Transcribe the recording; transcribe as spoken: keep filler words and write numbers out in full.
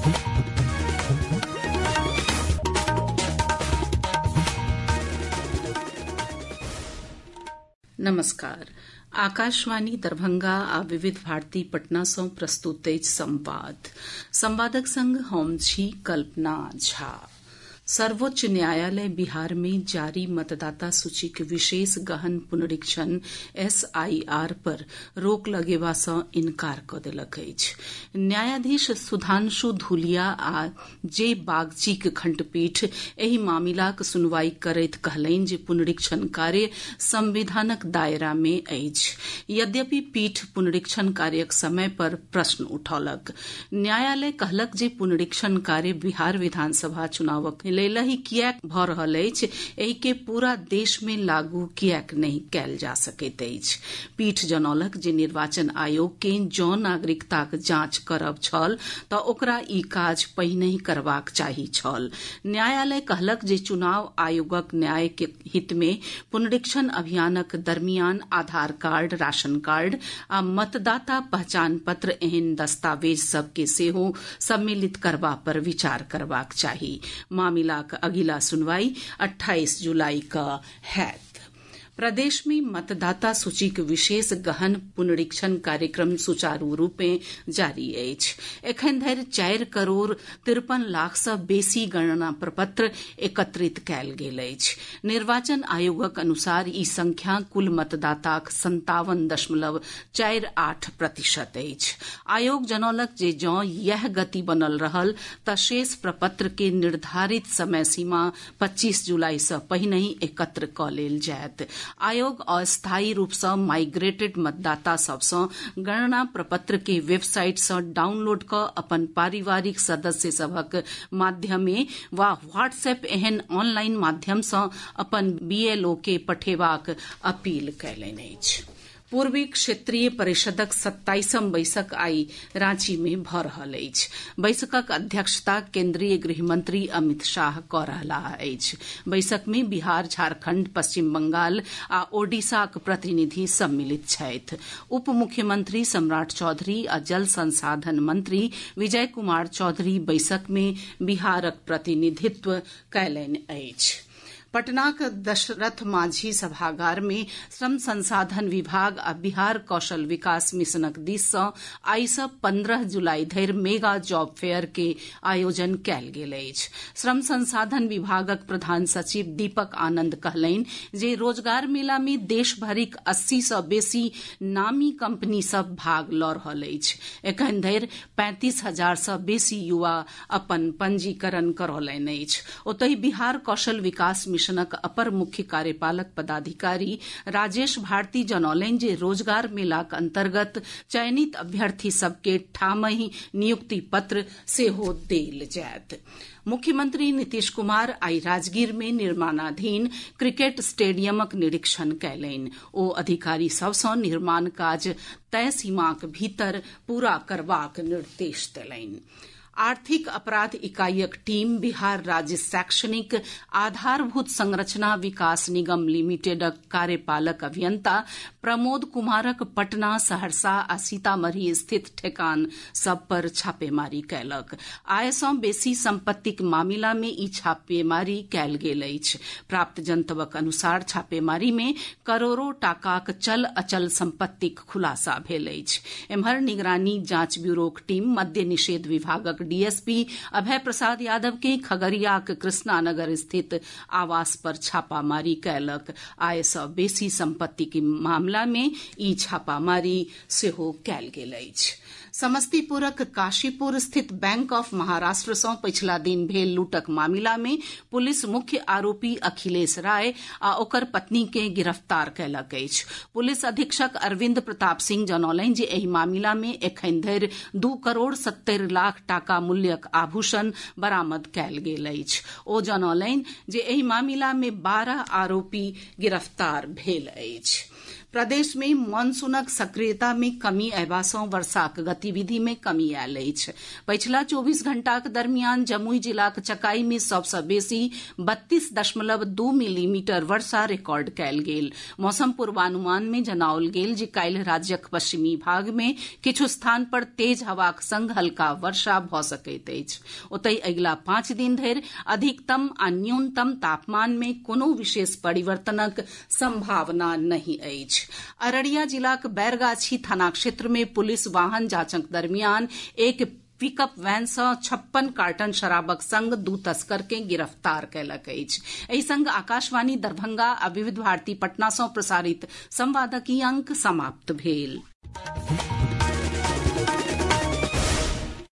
नमस्कार। आकाशवाणी दरभंगा आ विविध भारती पटना सँ प्रस्तुत अछि संवाद। संवादक संग हम छी कल्पना झा। सर्वोच्च न्यायालय बिहार में जारी मतदाता सूचीक विशेष गहन पुनरीक्षण एसआईआर पर रोक लगेबा सँ इनकार कऽ देलक अछि। न्यायाधीश सुधांशु धूलिया आ जे बागचीक खंडपीठ एहि मामिलाक सुनवाई करैत कहलनि जे पुनरीक्षण कार्य संविधानक दायरा में अछि। यद्यपि पीठ पुनरीक्षण कार्यक समय पर प्रश्न उठौलक। न्यायालय कहलक जे पुनरीक्षण कार्य बिहार विधानसभा चुनावक लेलहि किएक भऽ रहल अछि, एहि के पूरा देश में लागू किएक नहि कयल जा सकैत अछि। पीठ जनौलक जे निर्वाचन आयोग के जँ नागरिकताक जांच करब छल तऽ ओकरा ई काज पहिनहि करबाक चाही छल। न्यायालय कहलक जे चुनाव आयोगक न्याय के हित में पुनरीक्षण अभियानक दरमियान आधार कार्ड, राशन कार्ड आ मतदाता पहचान पत्र एहन दस्तावेज सभ के सेहो सम्मिलित करबा पर विचार करबाक चाही। मामिलाक अगिला सुनवाई अट्ठाईस जुलाई कऽ हैत। प्रदेश में मतदाता सूचीक विशेष गहन पुनरीक्षण कार्यक्रम सुचारू रूपें जारी अछि। एखन धरि चारि करोड़ तिरपन लाख सँ बेसी गणना प्रपत्र एकत्रित कयल गेल अछि। निर्वाचन आयोगक अनुसार ई संख्या कुल मतदाताक संतावन दशमलव चारि आठ प्रतिशत अछि। आयोग जनौलक जे जँ यह गति बनल रहल तऽ शेष प्रपत्र के निर्धारित समय सीमा पच्चीस जुलाई सँ पहिनहि एकत्र कऽ लेल जायत। आयोग अस्थायी रूप सँ माइग्रेटेड मतदाता सभ सँ गणना प्रपत्र के वेबसाइट सँ डाउनलोड कऽ अपन पारिवारिक सदस्य सभक माध्यमे वा व्हाट्सएप एहन ऑनलाइन माध्यम सँ अपन बीएलओ के पठेबाक अपील कयलनि अछि। पूर्वी क्षेत्रीय परिषदक सत्ताईसम बैसक आई रांची में भऽ रहल अछि। बैसकक अध्यक्षता केंद्रीय गृह मंत्री अमित शाह कऽ रहलाह अछि। बैसक में बिहार, झारखंड, पश्चिम बंगाल आ ओडिशाक प्रतिनिधि सम्मिलित छथि। उप मुख्यमंत्री सम्राट चौधरी आ जल संसाधन मंत्री विजय कुमार चौधरी बैसक में बिहारक प्रतिनिधित्व कयलनि अछि। पटनाक दशरथ माझी सभागार में श्रम संसाधन विभाग आ बिहार कौशल विकास मिशनक दिस सँ आइ सँ पंद्रह जुलाई धरि मेगा जॉब फेयर के आयोजन कयल गेल अछि। श्रम संसाधन विभागक प्रधान सचिव दीपक आनंद कहलनि जे रोजगार मेला में देश भरिक अस्सी सँ बेसी नामी कंपनी सभ भाग लऽ रहल अछि। एखन धरि पैंतीस हजार सँ बेसी युवा अपन पंजीकरण करौलनि अछि। ओतहि बिहार कौशल विकास मिशनक अपर मुख्य कार्यपालक पदाधिकारी राजेश भारती जनौलनि जे रोजगार मेलाक अंतर्गत चयनित अभ्यर्थी सभ के ठामहि नियुक्ति पत्र सेहो देल जायत। मुख्यमंत्री नीतीश कुमार आई राजगीर में निर्माणाधीन क्रिकेट स्टेडियमक निरीक्षण कयलनि। ओ अधिकारी सभ सँ निर्माण काज तय सीमाक भीतर पूरा करबाक निर्देश देलनि। आर्थिक अपराध इकाईक टीम बिहार राज्य शैक्षणिक आधारभूत संरचना विकास निगम लिमिटेडक कार्यपालक अभियंता प्रमोद कुमारक पटना, सहरसा आ सीतामढ़ी स्थित ठेकान सभ पर छापेमारी कयलक। आय सँ बेसी संपत्तिक मामिला में ई छापेमारी कयल गेल अछि। प्राप्त जनतबक अनुसार छापेमारी में करोड़ों टाकाक चल अचल संपत्तिक खुलासा भेल अछि। एम्हर निगरानी जांच ब्यूरोक टीम मद्य निषेध विभागक डीएसपी अभय प्रसाद यादव के खगड़ियाक कृष्णानगर स्थित आवास पर छापामारी कयलक। आय सँ बेसी संपत्ति के मामला में ई छापामारी सेहो कयल गेल अछि। समस्तीपुरक काशीपुर स्थित बैंक ऑफ महाराष्ट्र सँ पछिला दिन भेल लूटक मामिला में पुलिस मुख्य आरोपी अखिलेश राय आ ओकर पत्नी के गिरफ्तार कयलक अछि। पुलिस अधीक्षक अरविंद प्रताप सिंह जनौलनि जे एहि मामिला में एखन धरि दू करोड़ सत्तरि लाख टाका मूल्यक आभूषण बरामद कयल गेल अछि। ओ जनौलनि जे एहि मामिला में बारह आरोपी गिरफ्तार भेल अछि। प्रदेश मे मानसूनक सक्रियता मे कमी अयबा सँ वर्षाक गतिविधि मे कमी आयल अछि। पछिला चौबीस घंटाक दरमियान जमुई जिलाक चकाई मे सभ सँ बेसी बत्तीस दशमलव दू मिलीमीटर वर्षा रिकॉर्ड कयल गेल। मौसम पूर्वानुमान मे जनाओल गेल जे काल्हि राज्यक पश्चिमी भाग मे किछु स्थान पर तेज हवाक संग हल्का वर्षा भऽ सकैत अछि। ओतहि अगिला पांच दिन धरि अधिकतम आ न्यूनतम तापमान मे कोनो विशेष परिवर्तनक संभावना नहीं अछि। अररिया जिलाक बैरगाछी थाना क्षेत्र में पुलिस वाहन जांचक दरमियान एक पिकअप वैन सँ छप्पन कार्टन शराबक संग दू तस्कर के गिरफ्तार कयलक अछि। एहि संग आकाशवाणी दरभंगा आ विविध भारती पटना सँ प्रसारित संवादक ई अंक समाप्त भेल।